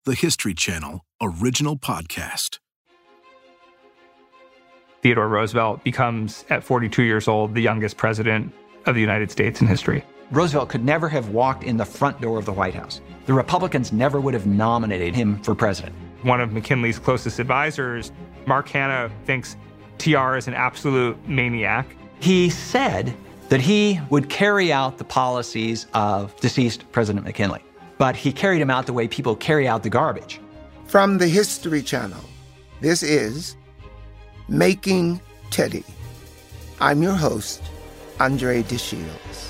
the History Channel original podcast. Theodore Roosevelt becomes, at 42 years old, the youngest president of the United States in history. Roosevelt could never have walked in the front door of the White House. The Republicans never would have nominated him for president. One of McKinley's closest advisors, Mark Hanna, thinks TR is an absolute maniac. He said that he would carry out the policies of deceased President McKinley, but he carried them out the way people carry out the garbage. From the History Channel, this is Making Teddy. I'm your host, Andre DeShields.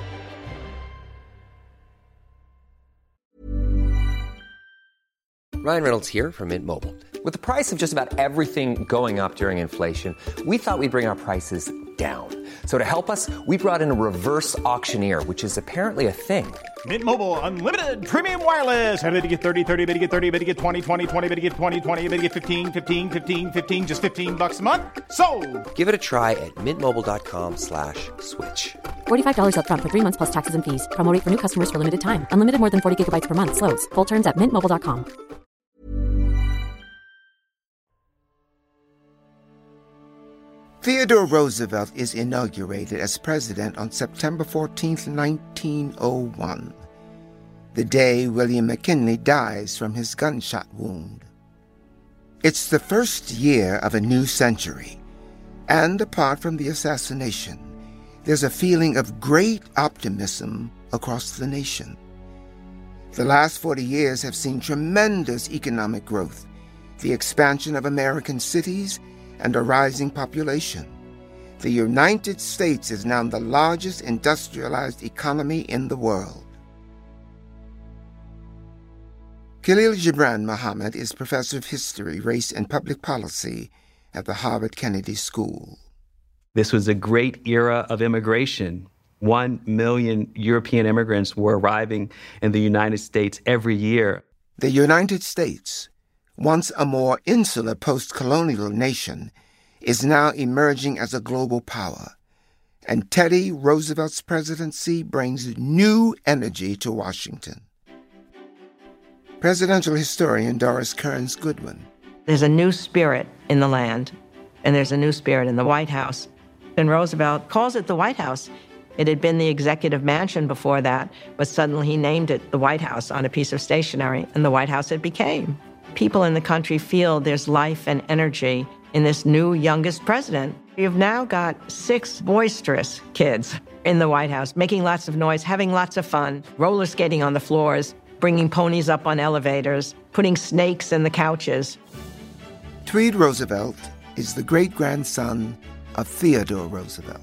Ryan Reynolds here from Mint Mobile. With the price of just about everything going up during inflation, we thought we'd bring our prices down. So to help us, we brought in a reverse auctioneer, which is apparently a thing. Mint Mobile Unlimited Premium Wireless. How to get 30, 30, bit to get 30, bit to get 20, 20, 20, bit to get 20, 20, bit to get 15, 15, 15, 15, just $15 a month? Sold! Give it a try at mintmobile.com/switch. $45 up front for 3 months plus taxes and fees. Promo rate for new customers for limited time. Unlimited more than 40 gigabytes per month. Slows full terms at mintmobile.com. Theodore Roosevelt is inaugurated as president on September 14, 1901, the day William McKinley dies from his gunshot wound. It's the first year of a new century, and apart from the assassination, there's a feeling of great optimism across the nation. The last 40 years have seen tremendous economic growth, the expansion of American cities, and a rising population. The United States is now the largest industrialized economy in the world. Khalil Gibran Muhammad is professor of history, race, and public policy at the Harvard Kennedy School. This was a great era of immigration. 1 million European immigrants were arriving in the United States every year. The United States, once a more insular post-colonial nation, is now emerging as a global power, and Teddy Roosevelt's presidency brings new energy to Washington. Presidential historian Doris Kearns Goodwin. There's a new spirit in the land, and there's a new spirit in the White House. And Roosevelt calls it the White House. It had been the executive mansion before that, but suddenly he named it the White House on a piece of stationery, and the White House it became. People in the country feel there's life and energy in this new youngest president. You've now got 6 boisterous kids in the White House, making lots of noise, having lots of fun, roller skating on the floors, bringing ponies up on elevators, putting snakes in the couches. Tweed Roosevelt is the great-grandson of Theodore Roosevelt.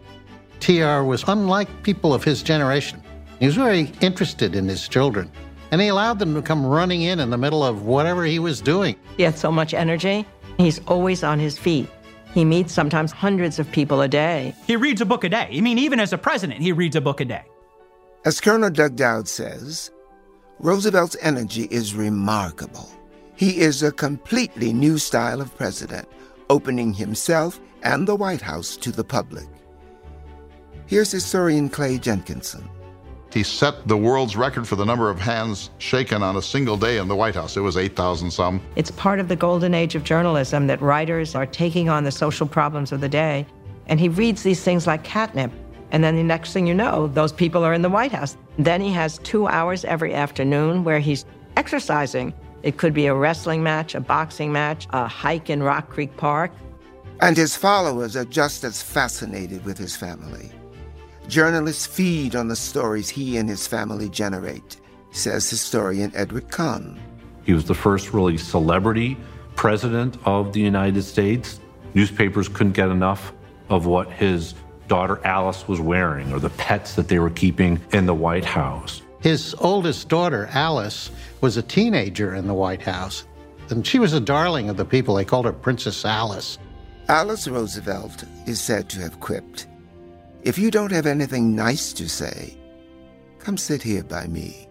TR was unlike people of his generation. He was very interested in his children, and he allowed them to come running in the middle of whatever he was doing. He had so much energy. He's always on his feet. He meets sometimes hundreds of people a day. He reads a book a day. I mean, even as a president, he reads a book a day. As Colonel Doug Dowd says, Roosevelt's energy is remarkable. He is a completely new style of president, opening himself and the White House to the public. Here's historian Clay Jenkinson. He set the world's record for the number of hands shaken on a single day in the White House. It was 8,000 some. It's part of the golden age of journalism that writers are taking on the social problems of the day. And he reads these things like catnip. And then the next thing you know, those people are in the White House. Then he has 2 hours every afternoon where he's exercising. It could be a wrestling match, a boxing match, a hike in Rock Creek Park. And his followers are just as fascinated with his family. Journalists feed on the stories he and his family generate, says historian Edward Kahn. He was the first really celebrity president of the United States. Newspapers couldn't get enough of what his daughter Alice was wearing or the pets that they were keeping in the White House. His oldest daughter, Alice, was a teenager in the White House, and she was a darling of the people. They called her Princess Alice. Alice Roosevelt is said to have quipped, "If you don't have anything nice to say, come sit here by me."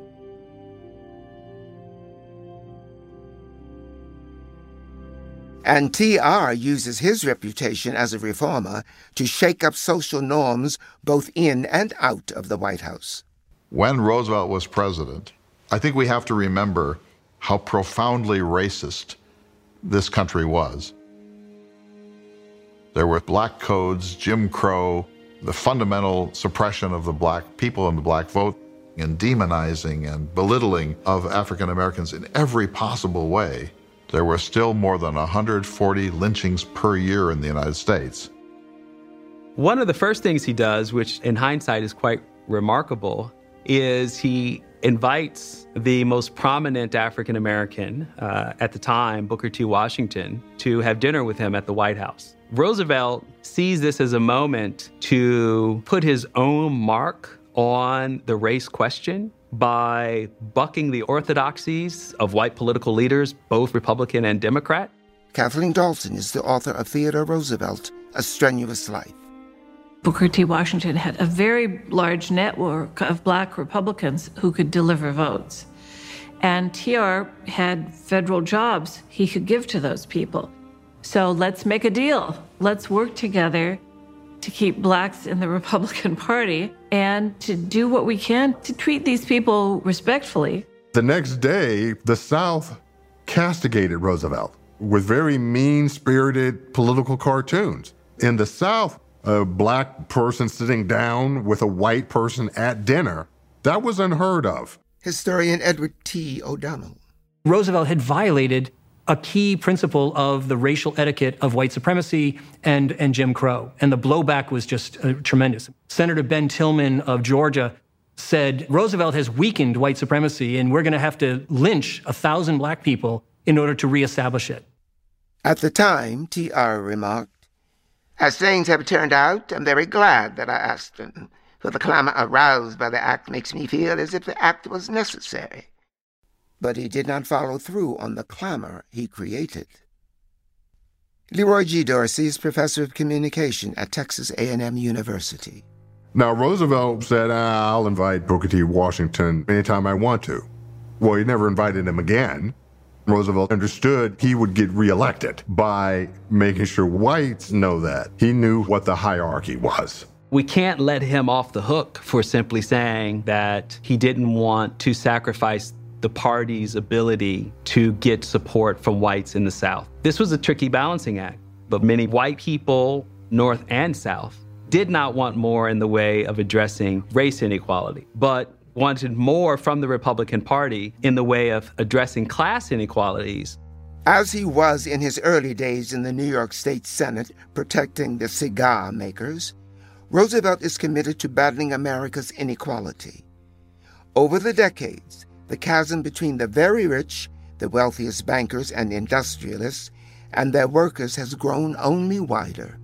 And TR uses his reputation as a reformer to shake up social norms both in and out of the White House. When Roosevelt was president, I think we have to remember how profoundly racist this country was. There were black codes, Jim Crow, the fundamental suppression of the black people and the black vote, and demonizing and belittling of African Americans in every possible way. There were still more than 140 lynchings per year in the United States. One of the first things he does, which in hindsight is quite remarkable, is he invites the most prominent African American at the time, Booker T. Washington, to have dinner with him at the White House. Roosevelt sees this as a moment to put his own mark on the race question by bucking the orthodoxies of white political leaders, both Republican and Democrat. Kathleen Dalton is the author of Theodore Roosevelt, A Strenuous Life. Booker T. Washington had a very large network of black Republicans who could deliver votes. And TR had federal jobs he could give to those people. So let's make a deal. Let's work together to keep blacks in the Republican Party and to do what we can to treat these people respectfully. The next day, the South castigated Roosevelt with very mean-spirited political cartoons. In the South, a black person sitting down with a white person at dinner, that was unheard of. Historian Edward T. O'Donnell. Roosevelt had violated a key principle of the racial etiquette of white supremacy and Jim Crow, and the blowback was just tremendous. Senator Ben Tillman of Georgia said, Roosevelt has weakened white supremacy, and we're going to have to lynch 1,000 black people in order to reestablish it. At the time, T.R. remarked, "As things have turned out, I'm very glad that I asked him, for the clamor aroused by the act makes me feel as if the act was necessary." But he did not follow through on the clamor he created. Leroy G. Dorsey is professor of communication at Texas A&M University. Now, Roosevelt said, I'll invite Booker T. Washington anytime I want to. Well, he never invited him again. Roosevelt understood he would get reelected by making sure whites know that. He knew what the hierarchy was. We can't let him off the hook for simply saying that he didn't want to sacrifice the party's ability to get support from whites in the South. This was a tricky balancing act, but many white people, North and South, did not want more in the way of addressing race inequality, but wanted more from the Republican Party in the way of addressing class inequalities. As he was in his early days in the New York State Senate protecting the cigar makers, Roosevelt is committed to battling America's inequality. Over the decades, the chasm between the very rich, the wealthiest bankers and industrialists, and their workers has grown only wider.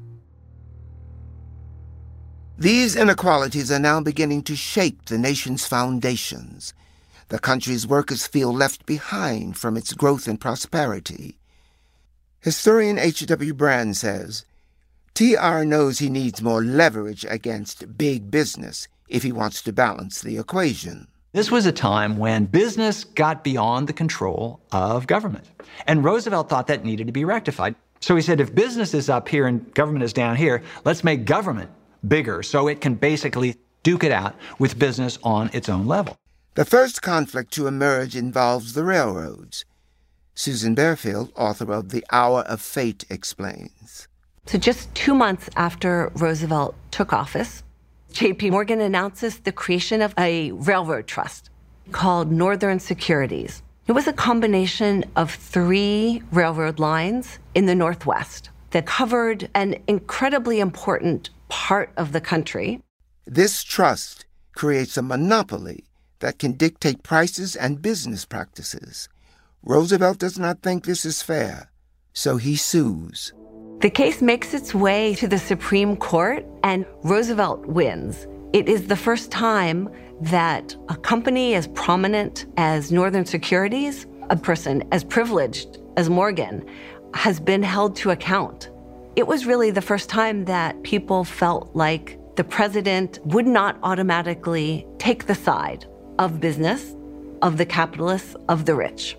These inequalities are now beginning to shake the nation's foundations. The country's workers feel left behind from its growth and prosperity. Historian H.W. Brand says, T.R. knows he needs more leverage against big business if he wants to balance the equation. This was a time when business got beyond the control of government. And Roosevelt thought that needed to be rectified. So he said, if business is up here and government is down here, let's make government bigger so it can basically duke it out with business on its own level. The first conflict to emerge involves the railroads. Susan Barefield, author of The Hour of Fate, explains. So just 2 months after Roosevelt took office, J.P. Morgan announces the creation of a railroad trust called Northern Securities. It was a combination of 3 railroad lines in the Northwest that covered an incredibly important part of the country. This trust creates a monopoly that can dictate prices and business practices. Roosevelt does not think this is fair, so he sues. The case makes its way to the Supreme Court, and Roosevelt wins. It is the first time that a company as prominent as Northern Securities, a person as privileged as Morgan, has been held to account. It was really the first time that people felt like the president would not automatically take the side of business, of the capitalists, of the rich.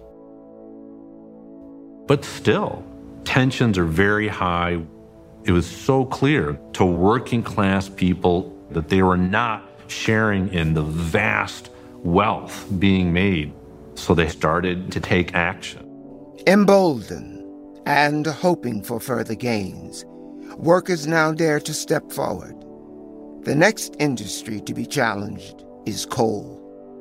But still, tensions are very high. It was so clear to working class people that they were not sharing in the vast wealth being made So they started to take action. Emboldened and hoping for further gains, workers now dare to step forward. The next industry to be challenged is coal.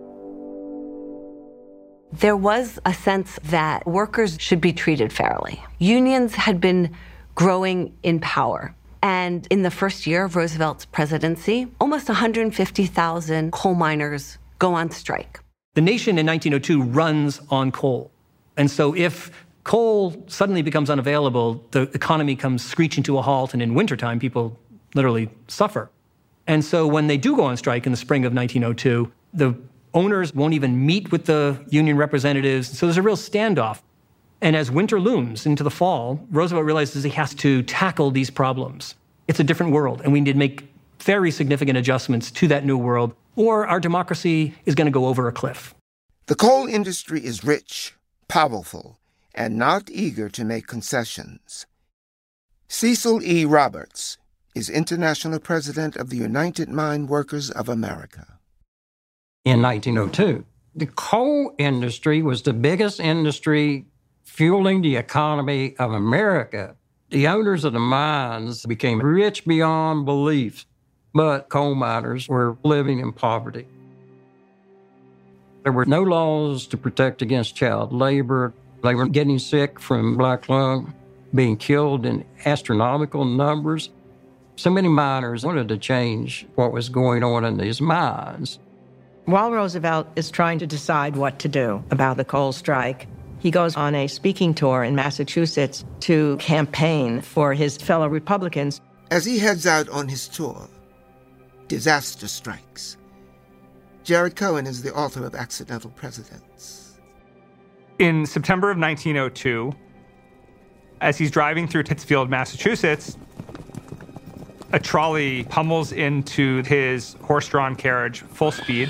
There was a sense that workers should be treated fairly. Unions had been growing in power. And in the first year of Roosevelt's presidency, almost 150,000 coal miners go on strike. The nation in 1902 runs on coal. And so if coal suddenly becomes unavailable, the economy comes screeching to a halt, and in wintertime, people literally suffer. And so when they do go on strike in the spring of 1902, the owners won't even meet with the union representatives. So there's a real standoff. And as winter looms into the fall, Roosevelt realizes he has to tackle these problems. It's a different world, and we need to make very significant adjustments to that new world, or our democracy is going to go over a cliff. The coal industry is rich, powerful, and not eager to make concessions. Cecil E. Roberts is International President of the United Mine Workers of America. In 1902, the coal industry was the biggest industry fueling the economy of America. The owners of the mines became rich beyond belief, but coal miners were living in poverty. There were no laws to protect against child labor. They were getting sick from black lung, being killed in astronomical numbers. So many miners wanted to change what was going on in these mines. While Roosevelt is trying to decide what to do about the coal strike, he goes on a speaking tour in Massachusetts to campaign for his fellow Republicans. As he heads out on his tour, disaster strikes. Jared Cohen is the author of Accidental Presidents. In September of 1902, as he's driving through Pittsfield, Massachusetts, a trolley pummels into his horse-drawn carriage full speed.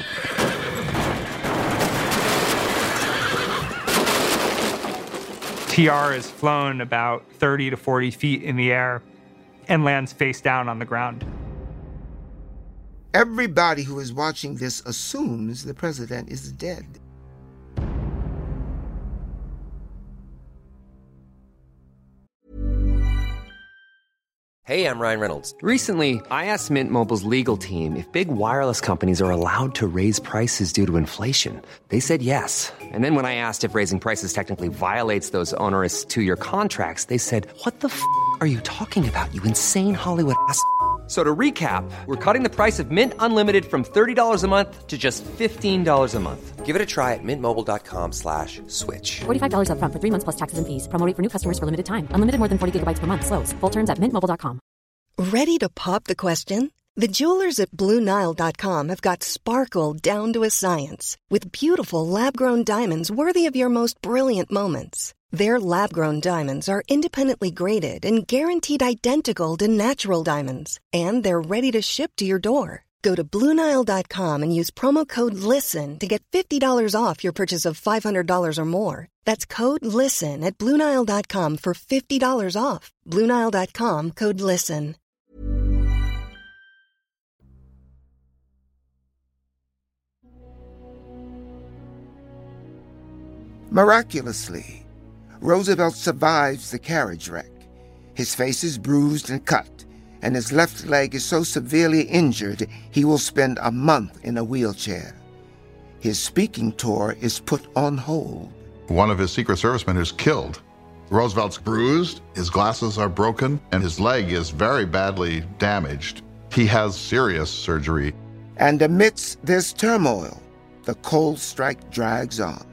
TR is flown about 30 to 40 feet in the air and lands face down on the ground. Everybody who is watching this assumes the president is dead. Hey, I'm Ryan Reynolds. Recently, I asked Mint Mobile's legal team if big wireless companies are allowed to raise prices due to inflation. They said yes. And then when I asked if raising prices technically violates those onerous two-year contracts, they said, "What the f*** are you talking about, you insane Hollywood ass?" So to recap, we're cutting the price of Mint Unlimited from $30 a month to just $15 a month. Give it a try at mintmobile.com/switch. $45 up front for 3 months plus taxes and fees. Promo rate for new customers for limited time. Unlimited more than 40 gigabytes per month. Slows full terms at mintmobile.com. Ready to pop the question? The jewelers at BlueNile.com have got sparkle down to a science with beautiful lab-grown diamonds worthy of your most brilliant moments. Their lab-grown diamonds are independently graded and guaranteed identical to natural diamonds, and they're ready to ship to your door. Go to BlueNile.com and use promo code LISTEN to get $50 off your purchase of $500 or more. That's code LISTEN at BlueNile.com for $50 off. BlueNile.com, code LISTEN. Miraculously, Roosevelt survives the carriage wreck. His face is bruised and cut, and his left leg is so severely injured he will spend a month in a wheelchair. His speaking tour is put on hold. One of his Secret Service men is killed. Roosevelt's bruised, his glasses are broken, and his leg is very badly damaged. He has serious surgery. And amidst this turmoil, the coal strike drags on.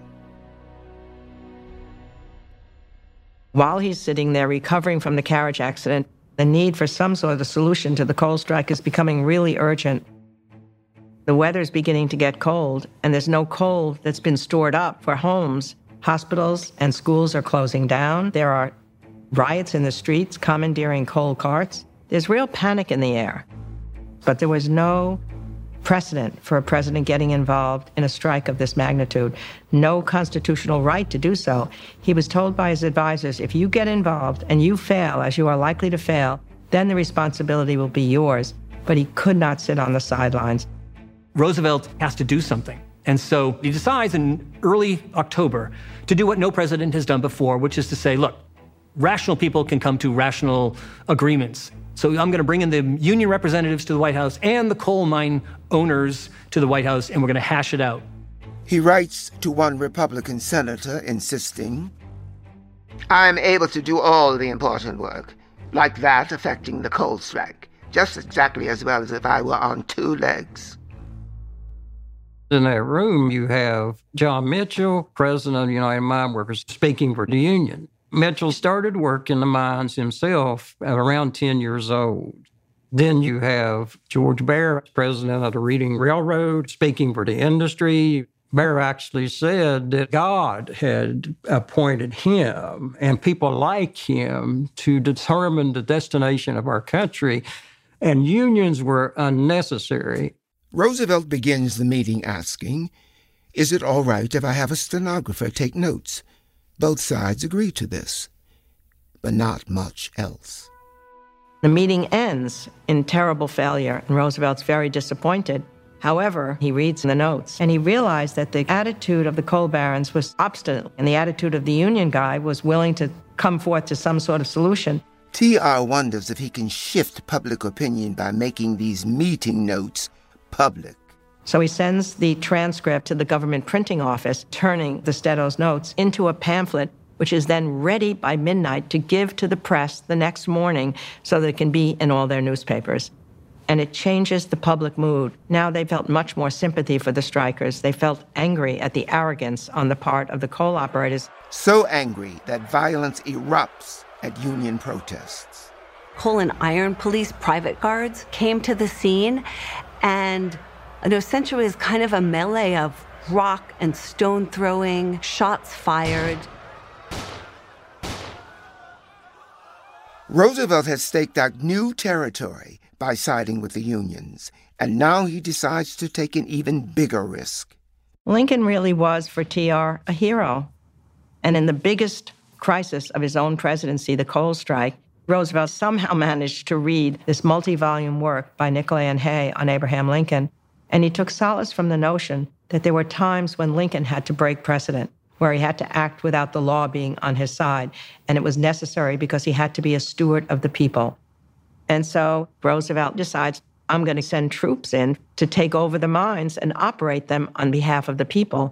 While he's sitting there recovering from the carriage accident, the need for some sort of solution to the coal strike is becoming really urgent. The weather's beginning to get cold, and there's no coal that's been stored up for homes. Hospitals and schools are closing down. There are riots in the streets, commandeering coal carts. There's real panic in the air. But there was no precedent for a president getting involved in a strike of this magnitude. No constitutional right to do so. He was told by his advisors, if you get involved and you fail, as you are likely to fail, then the responsibility will be yours. But he could not sit on the sidelines. Roosevelt has to do something. And so he decides in early October to do what no president has done before, which is to say, look, rational people can come to rational agreements. So I'm going to bring in the union representatives to the White House and the coal mine owners to the White House, and we're going to hash it out. He writes to one Republican senator insisting, "I am able to do all the important work, like that affecting the coal strike, just exactly as well as if I were on two legs." In that room, you have John Mitchell, president of the United Mine Workers, speaking for the union. Mitchell started work in the mines himself at around 10 years old. Then you have George Bear, president of the Reading Railroad, speaking for the industry. Bear actually said that God had appointed him and people like him to determine the destination of our country, and unions were unnecessary. Roosevelt begins the meeting asking, "Is it all right if I have a stenographer take notes?" Both sides agree to this, but not much else. The meeting ends in terrible failure, and Roosevelt's very disappointed. However, he reads the notes, and he realized that the attitude of the coal barons was obstinate, and the attitude of the union guy was willing to come forth to some sort of solution. T.R. wonders if he can shift public opinion by making these meeting notes public. So he sends the transcript to the government printing office, turning the Steto's notes into a pamphlet, which is then ready by midnight to give to the press the next morning so that it can be in all their newspapers. And it changes the public mood. Now they felt much more sympathy for the strikers. They felt angry at the arrogance on the part of the coal operators. So angry that violence erupts at union protests. Coal and iron police private guards came to the scene, and essentially is kind of a melee of rock and stone throwing, shots fired. Roosevelt has staked out new territory by siding with the unions, and now he decides to take an even bigger risk. Lincoln really was, for TR, a hero. And in the biggest crisis of his own presidency, the coal strike, Roosevelt somehow managed to read this multi-volume work by Nicolay and Hay on Abraham Lincoln, and he took solace from the notion that there were times when Lincoln had to break precedent, where he had to act without the law being on his side, and it was necessary because he had to be a steward of the people. And so Roosevelt decides, I'm going to send troops in to take over the mines and operate them on behalf of the people.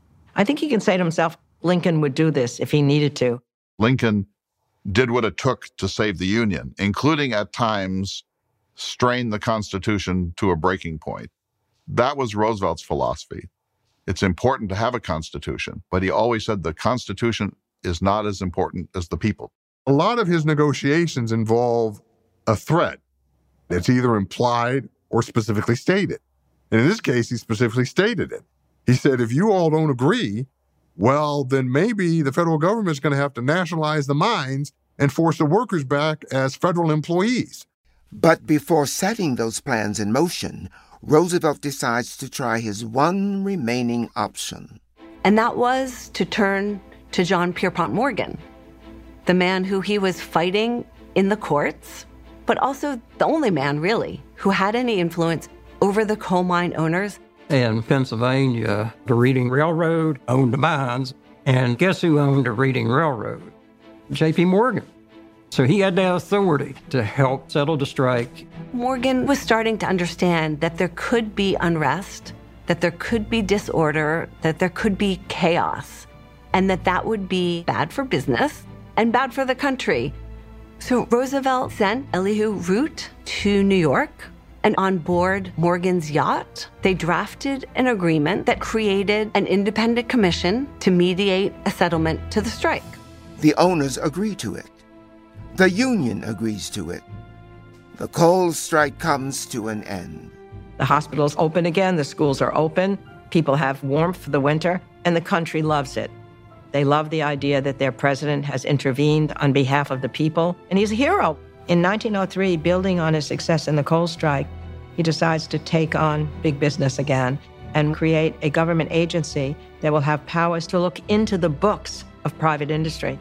I think he can say to himself, Lincoln would do this if he needed to. Lincoln did what it took to save the Union, including at times strain the Constitution to a breaking point. That was Roosevelt's philosophy. It's important to have a Constitution, but he always said the Constitution is not as important as the people. A lot of his negotiations involve a threat. It's either implied or specifically stated. And in this case, he specifically stated it. He said, if you all don't agree, well, then maybe the federal government is going to have to nationalize the mines and force the workers back as federal employees. But before setting those plans in motion, Roosevelt decides to try his one remaining option. And that was to turn to John Pierpont Morgan, the man who he was fighting in the courts, but also the only man, really, who had any influence over the coal mine owners. In Pennsylvania, the Reading Railroad owned the mines, and guess who owned the Reading Railroad? J.P. Morgan. So he had the authority to help settle the strike. Morgan was starting to understand that there could be unrest, that there could be disorder, that there could be chaos, and that would be bad for business and bad for the country. So Roosevelt sent Elihu Root to New York, and on board Morgan's yacht, they drafted an agreement that created an independent commission to mediate a settlement to the strike. The owners agree to it. The union agrees to it. The coal strike comes to an end. The hospitals open again, the schools are open, people have warmth for the winter, and the country loves it. They love the idea that their president has intervened on behalf of the people, and he's a hero. In 1903, building on his success in the coal strike, he decides to take on big business again and create a government agency that will have powers to look into the books of private industry,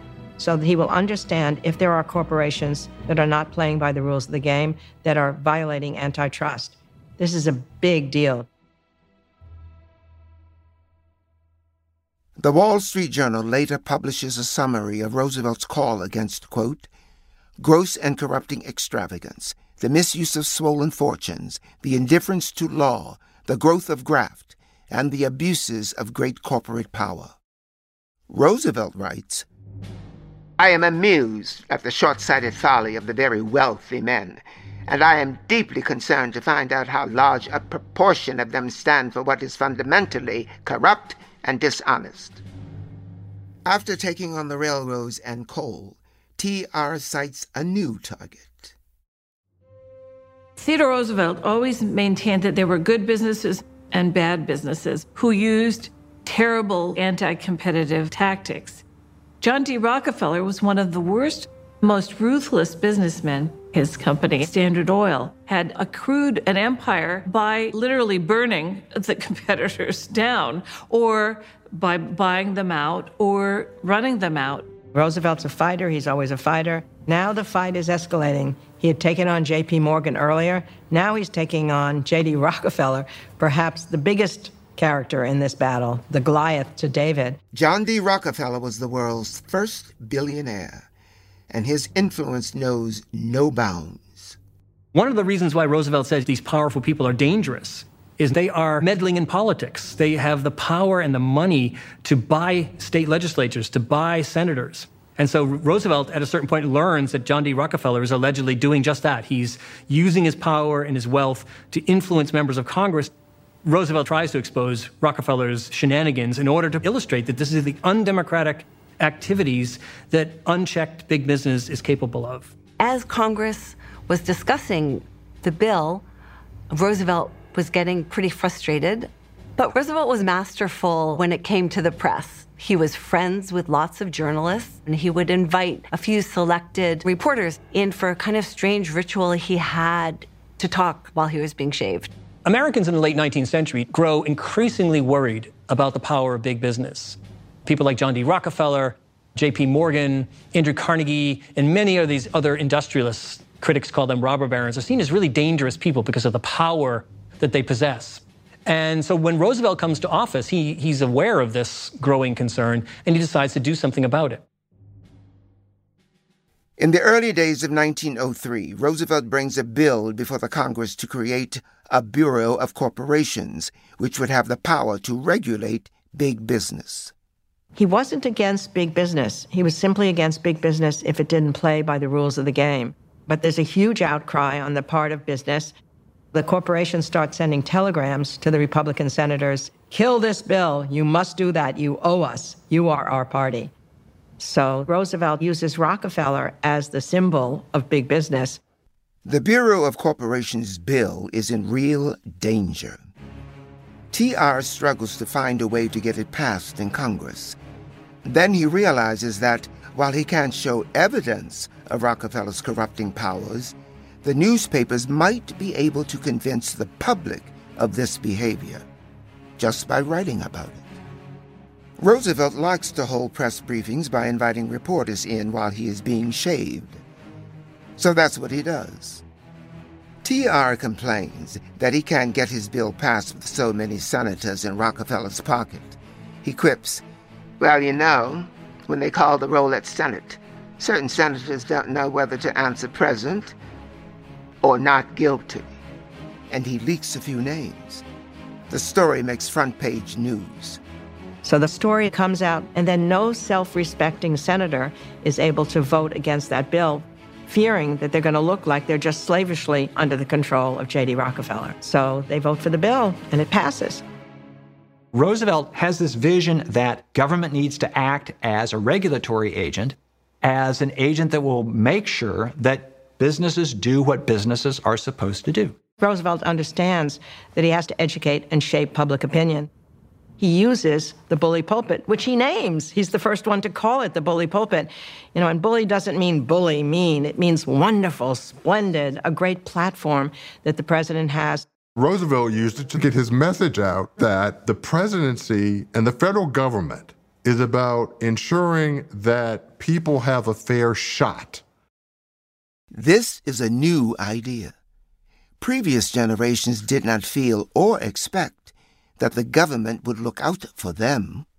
so that he will understand if there are corporations that are not playing by the rules of the game, that are violating antitrust. This is a big deal. The Wall Street Journal later publishes a summary of Roosevelt's call against, quote, gross and corrupting extravagance, the misuse of swollen fortunes, the indifference to law, the growth of graft, and the abuses of great corporate power. Roosevelt writes, I am amused at the short-sighted folly of the very wealthy men, and I am deeply concerned to find out how large a proportion of them stand for what is fundamentally corrupt and dishonest. After taking on the railroads and coal, T.R. cites a new target. Theodore Roosevelt always maintained that there were good businesses and bad businesses who used terrible anti-competitive tactics. John D. Rockefeller was one of the worst, most ruthless businessmen. His company, Standard Oil, had accrued an empire by literally burning the competitors down, or by buying them out or running them out. Roosevelt's a fighter. He's always a fighter. Now the fight is escalating. He had taken on J.P. Morgan earlier. Now he's taking on J.D. Rockefeller, perhaps the biggest character in this battle, the Goliath to David. John D. Rockefeller was the world's first billionaire, and his influence knows no bounds. One of the reasons why Roosevelt says these powerful people are dangerous is they are meddling in politics. They have the power and the money to buy state legislatures, to buy senators. And so Roosevelt, at a certain point, learns that John D. Rockefeller is allegedly doing just that. He's using his power and his wealth to influence members of Congress. Roosevelt tries to expose Rockefeller's shenanigans in order to illustrate that this is the undemocratic activities that unchecked big business is capable of. As Congress was discussing the bill, Roosevelt was getting pretty frustrated. But Roosevelt was masterful when it came to the press. He was friends with lots of journalists, and he would invite a few selected reporters in for a kind of strange ritual he had to talk while he was being shaved. Americans in the late 19th century grow increasingly worried about the power of big business. People like John D. Rockefeller, J.P. Morgan, Andrew Carnegie, and many of these other industrialists, critics call them robber barons, are seen as really dangerous people because of the power that they possess. And so when Roosevelt comes to office, he's aware of this growing concern, and he decides to do something about it. In the early days of 1903, Roosevelt brings a bill before the Congress to create a Bureau of Corporations, which would have the power to regulate big business. He wasn't against big business. He was simply against big business if it didn't play by the rules of the game. But there's a huge outcry on the part of business. The corporations start sending telegrams to the Republican senators, kill this bill, you must do that, you owe us, you are our party. So Roosevelt uses Rockefeller as the symbol of big business. The Bureau of Corporations bill is in real danger. T.R. struggles to find a way to get it passed in Congress. Then he realizes that while he can't show evidence of Rockefeller's corrupting powers, the newspapers might be able to convince the public of this behavior just by writing about it. Roosevelt likes to hold press briefings by inviting reporters in while he is being shaved. So that's what he does. T.R. complains that he can't get his bill passed with so many senators in Rockefeller's pocket. He quips, well, you know, when they call the roll at Senate, certain senators don't know whether to answer present or not guilty. And he leaks a few names. The story makes front-page news. So the story comes out, and then no self-respecting senator is able to vote against that bill, fearing that they're going to look like they're just slavishly under the control of J.D. Rockefeller. So they vote for the bill, and it passes. Roosevelt has this vision that government needs to act as a regulatory agent, as an agent that will make sure that businesses do what businesses are supposed to do. Roosevelt understands that he has to educate and shape public opinion. He uses the bully pulpit, which he names. He's the first one to call it the bully pulpit. You know, and bully doesn't mean bully, mean. It means wonderful, splendid, a great platform that the president has. Roosevelt used it to get his message out that the presidency and the federal government is about ensuring that people have a fair shot. This is a new idea. Previous generations did not feel or expect that the government would look out for them.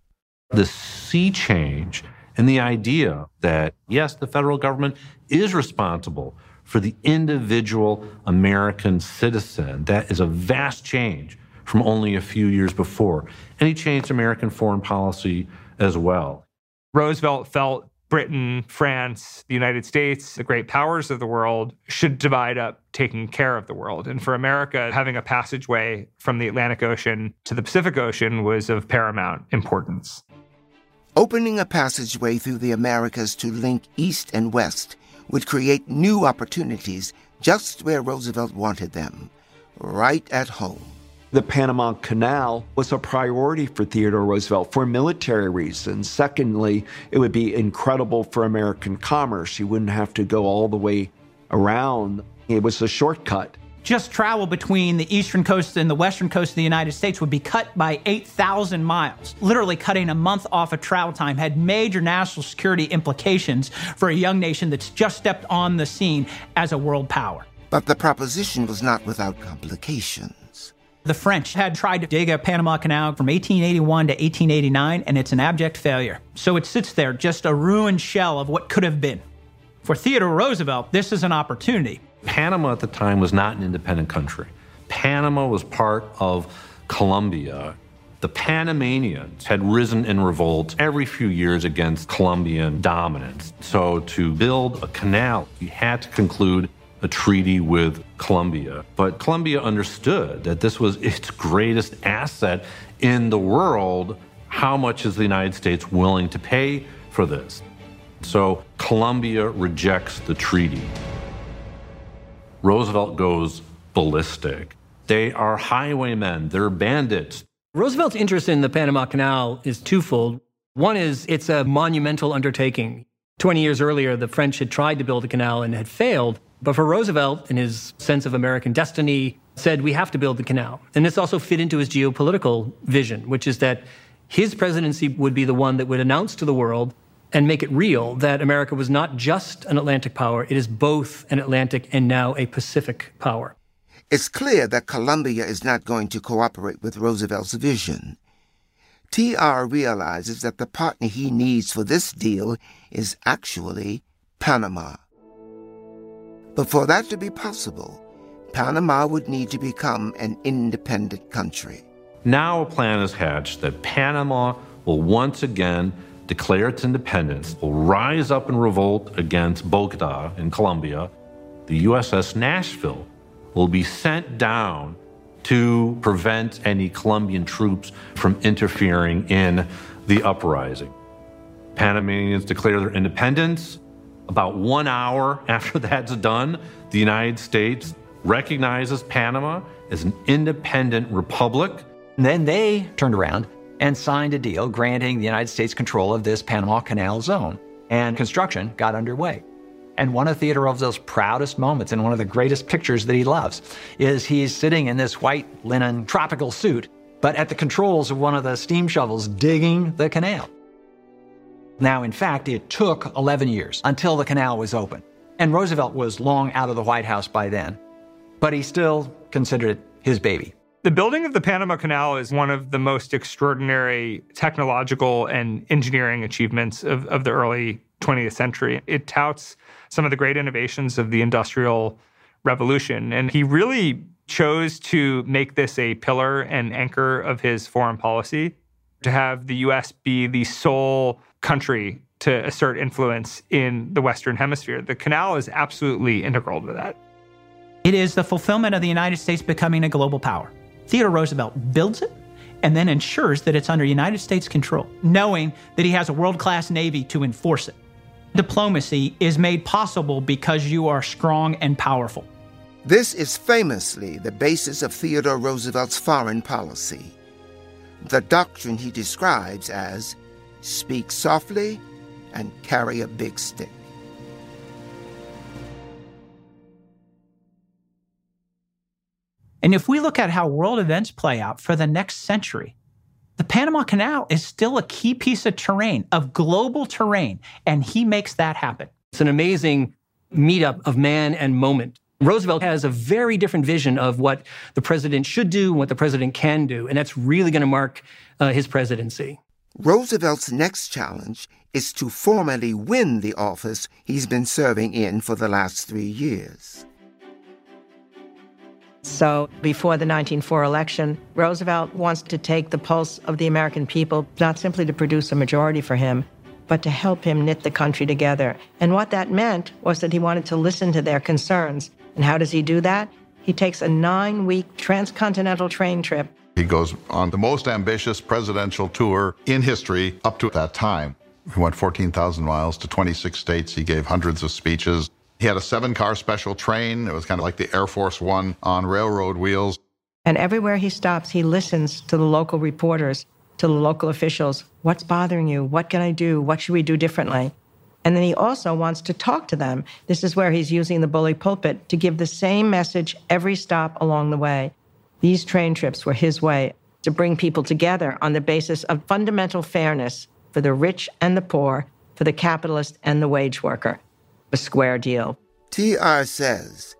The sea change and the idea that, yes, the federal government is responsible for the individual American citizen, that is a vast change from only a few years before. And he changed American foreign policy as well. Roosevelt felt Britain, France, the United States, the great powers of the world, should divide up taking care of the world. And for America, having a passageway from the Atlantic Ocean to the Pacific Ocean was of paramount importance. Opening a passageway through the Americas to link East and West would create new opportunities just where Roosevelt wanted them, right at home. The Panama Canal was a priority for Theodore Roosevelt for military reasons. Secondly, it would be incredible for American commerce. You wouldn't have to go all the way around. It was a shortcut. Just travel between the eastern coast and the western coast of the United States would be cut by 8,000 miles. Literally cutting a month off of travel time had major national security implications for a young nation that's just stepped on the scene as a world power. But the proposition was not without complications. The French had tried to dig a Panama Canal from 1881 to 1889, and it's an abject failure. So it sits there, just a ruined shell of what could have been. For Theodore Roosevelt, this is an opportunity. Panama at the time was not an independent country. Panama was part of Colombia. The Panamanians had risen in revolt every few years against Colombian dominance. So to build a canal, you had to conclude a treaty with Colombia. But Colombia understood that this was its greatest asset in the world. How much is the United States willing to pay for this? So Colombia rejects the treaty. Roosevelt goes ballistic. They are highwaymen, they're bandits. Roosevelt's interest in the Panama Canal is twofold. One is it's a monumental undertaking. 20 years earlier, the French had tried to build a canal and had failed. But for Roosevelt, in his sense of American destiny, said we have to build the canal. And this also fit into his geopolitical vision, which is that his presidency would be the one that would announce to the world and make it real that America was not just an Atlantic power, it is both an Atlantic and now a Pacific power. It's clear that Colombia is not going to cooperate with Roosevelt's vision. TR realizes that the partner he needs for this deal is actually Panama. But for that to be possible, Panama would need to become an independent country. Now a plan is hatched that Panama will once again declare its independence, will rise up in revolt against Bogota in Colombia. The USS Nashville will be sent down to prevent any Colombian troops from interfering in the uprising. Panamanians declare their independence. About 1 hour after that's done, the United States recognizes Panama as an independent republic. And then they turned around and signed a deal granting the United States control of this Panama Canal zone. And construction got underway. And one of Theodore Roosevelt's proudest moments and one of the greatest pictures that he loves is he's sitting in this white linen tropical suit, but at the controls of one of the steam shovels digging the canal. Now, in fact, it took 11 years until the canal was open. And Roosevelt was long out of the White House by then, but he still considered it his baby. The building of the Panama Canal is one of the most extraordinary technological and engineering achievements of the early 20th century. It touts some of the great innovations of the Industrial Revolution. And he really chose to make this a pillar and anchor of his foreign policy, to have the U.S. be the sole country to assert influence in the Western Hemisphere. The canal is absolutely integral to that. It is the fulfillment of the United States becoming a global power. Theodore Roosevelt builds it and then ensures that it's under United States control, knowing that he has a world-class Navy to enforce it. Diplomacy is made possible because you are strong and powerful. This is famously the basis of Theodore Roosevelt's foreign policy. The doctrine he describes as speak softly and carry a big stick. And if we look at how world events play out for the next century, the Panama Canal is still a key piece of terrain, of global terrain, and he makes that happen. It's an amazing meetup of man and moment. Roosevelt has a very different vision of what the president should do and what the president can do, and that's really going to mark his presidency. Roosevelt's next challenge is to formally win the office he's been serving in for the last 3 years. So before the 1904 election, Roosevelt wants to take the pulse of the American people, not simply to produce a majority for him, but to help him knit the country together. And what that meant was that he wanted to listen to their concerns. And how does he do that? He takes a 9-week transcontinental train trip. He goes on the most ambitious presidential tour in history up to that time. He went 14,000 miles to 26 states. He gave hundreds of speeches. He had a 7-car special train. It was kind of like the Air Force One on railroad wheels. And everywhere he stops, he listens to the local reporters, to the local officials. What's bothering you? What can I do? What should we do differently? And then he also wants to talk to them. This is where he's using the bully pulpit to give the same message every stop along the way. These train trips were his way to bring people together on the basis of fundamental fairness for the rich and the poor, for the capitalist and the wage worker. A square deal. T.R. says,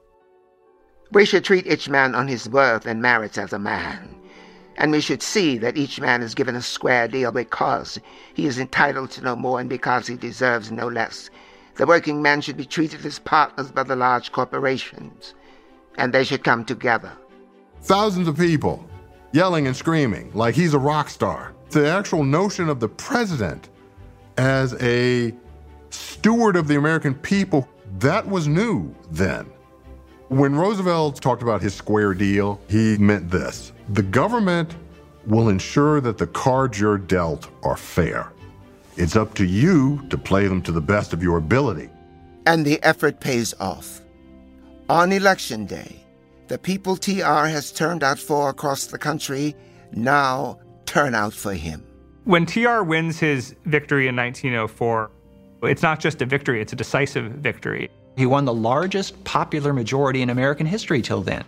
"We should treat each man on his worth and merits as a man. And we should see that each man is given a square deal because he is entitled to no more and because he deserves no less. The working men should be treated as partners by the large corporations, and they should come together." Thousands of people yelling and screaming like he's a rock star. The actual notion of the president as a steward of the American people, that was new then. When Roosevelt talked about his square deal, he meant this: the government will ensure that the cards you're dealt are fair. It's up to you to play them to the best of your ability. And the effort pays off. On Election Day, the people T.R. has turned out for across the country now turn out for him. When T.R. wins his victory in 1904, it's not just a victory, it's a decisive victory. He won the largest popular majority in American history till then.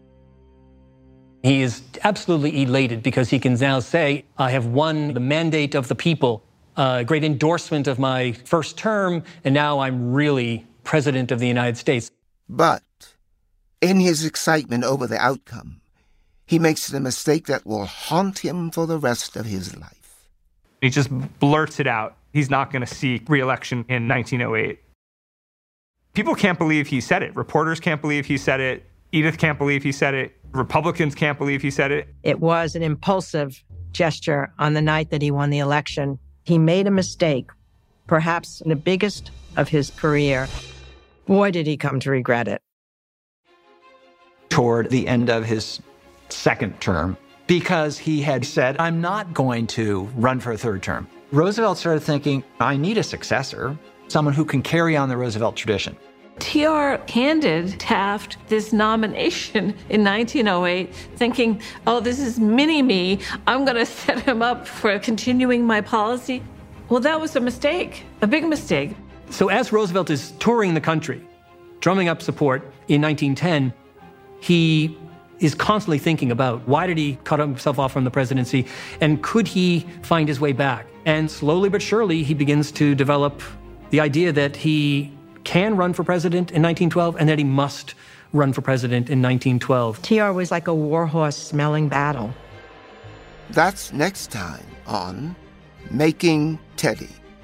He is absolutely elated because he can now say, I have won the mandate of the people, a great endorsement of my first term, and now I'm really president of the United States. But in his excitement over the outcome, he makes the mistake that will haunt him for the rest of his life. He just blurts it out. He's not going to seek re-election in 1908. People can't believe he said it. Reporters can't believe he said it. Edith can't believe he said it. Republicans can't believe he said it. It was an impulsive gesture on the night that he won the election. He made a mistake, perhaps the biggest of his career. Boy, did he come to regret it. Toward the end of his second term, because he had said, I'm not going to run for a third term. Roosevelt started thinking, I need a successor, someone who can carry on the Roosevelt tradition. T.R. handed Taft this nomination in 1908, thinking, oh, this is mini-me. I'm going to set him up for continuing my policy. Well, that was a mistake, a big mistake. So as Roosevelt is touring the country, drumming up support in 1910, he is constantly thinking about why did he cut himself off from the presidency, and could he find his way back? And slowly but surely, he begins to develop the idea that he can run for president in 1912 and that he must run for president in 1912. T.R. was like a warhorse smelling battle. That's next time on Making Teddy.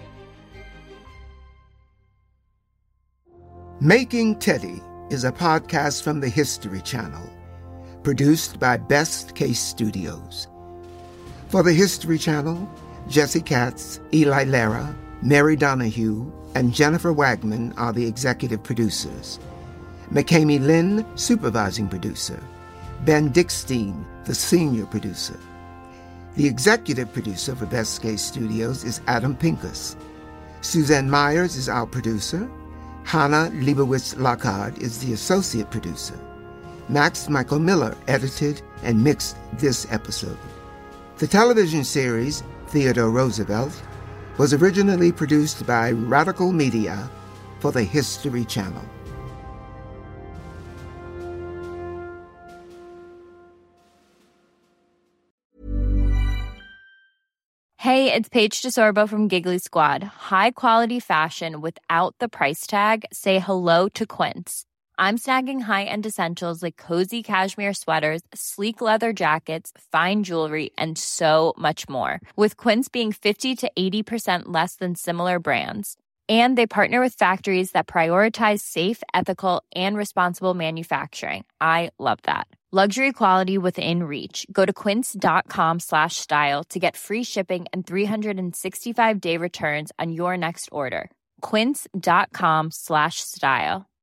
Making Teddy is a podcast from the History Channel, produced by Best Case Studios. For the History Channel, Jesse Katz, Eli Lara, Mary Donahue, and Jennifer Wagman are the executive producers. McKamey Lynn, supervising producer. Ben Dickstein, the senior producer. The executive producer for Best Case Studios is Adam Pincus. Suzanne Myers is our producer. Hannah Leibowitz-Lockhart is the associate producer. Max Michael Miller edited and mixed this episode. The television series, Theodore Roosevelt, was originally produced by Radical Media for the History Channel. Hey, it's Paige DeSorbo from Giggly Squad. High quality fashion without the price tag. Say hello to Quince. I'm snagging high-end essentials like cozy cashmere sweaters, sleek leather jackets, fine jewelry, and so much more. With Quince being 50 to 80% less than similar brands. And they partner with factories that prioritize safe, ethical, and responsible manufacturing. I love that. Luxury quality within reach. Go to quince.com/style to get free shipping and 365-day returns on your next order. Quince.com/style.